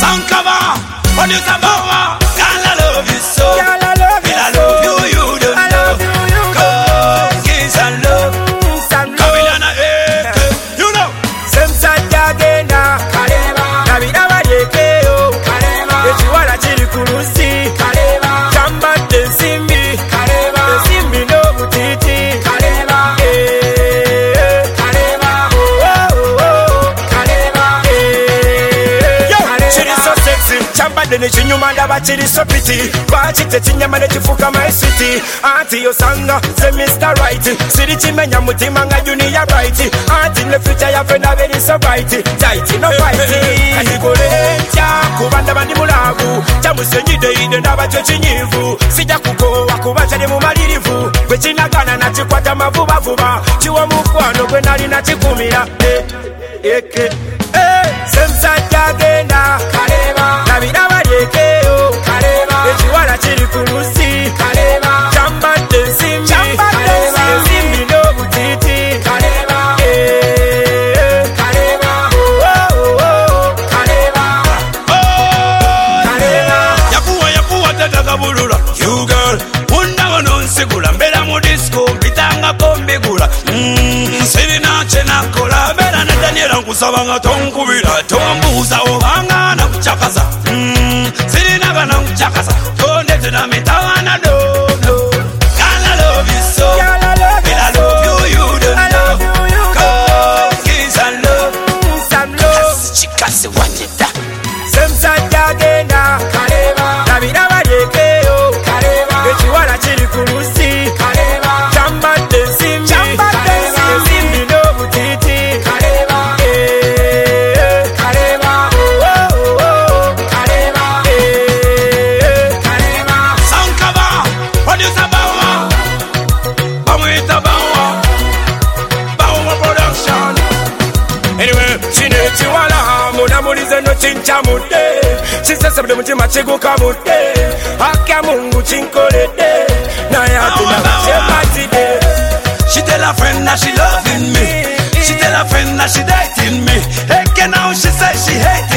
Sound cover, producer Bower. Girl, I love you so. Girl, I love you I so. love you, you don't I know. love you, Cause kiss and love. some love. Kabilana, you know. Semsajja genda Kaleba Nabira balekeo Kaleba Ekiwala kiri ku lusi Kaleba Kyambadde ensimbi Kaleba Ensimbi n'obutiiti Kaleba Kaleba Kaleba Kiri so sexy Kyambadde ne kinyuma ndaba kiri so pretty Lwaki tekinyama ne kifuuka my city Anti osanga ze Mr. Right Siri kimenya mutima nga Junior Bright Anti ne future yaffe naberi so bright Tight no fight Katikole ntya kuba ndaba ndi mulaavu Kyamusenyiddeide ndaba kyo kinyiivu Sijja kukoowa kuba kyali mu malirivu Gwe kinagana nakikwata mavubavuba Kiwa mukwano gwe nali nakikumira Semusajja agenda Kaleba Nabira balyekeyo Kaleba Ekiwala kiri ku lusi Kaleba Kyambadde ensimbi Kaleba Ensimbi n'obutiiti Kaleba Kaleba Kaleba Kaleba Yakuwa tatakabulula. You girl, undaba nonsigula. Mbera mu disco, mpitangako mbigula. Sirina kye nakola. Mbera ne Daniela nkusaba nga tonkubira. Tombuuza obanga nakucakaza. Sirina ga nakucakaza. Tondetera mitawana dodo. Girl, I love you so. Girl, I love you I so. love you, you don't I know. love you, you Cause kiss and love. some love Chikasi wajita. Semusajja agenda Kaleba Nabira balyekeyo Kaleba Ekiwala kiri ku lusi Kaleba Kyambadde ensimbi Kaleba Ensimbi n'obutiiti Kaleba Kaleba Kaleba Kaleba Sound cover, producer Bower. Bamwita Bower. Bower production. Anyway, kino ekiwala munamulize no kincamudde kisesebudde mutima kigukamudde akya Mungu kinkoledde naye ate nabakyepatidde. She tell a friend that she loving me. She tell a friend that she dating me. Hey, now she say she hate